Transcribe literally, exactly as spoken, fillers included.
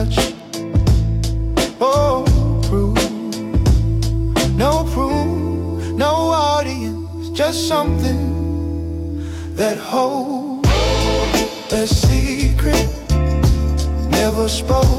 touch. Oh, proof, no proof, no audience, just something that holds a secret never spoken.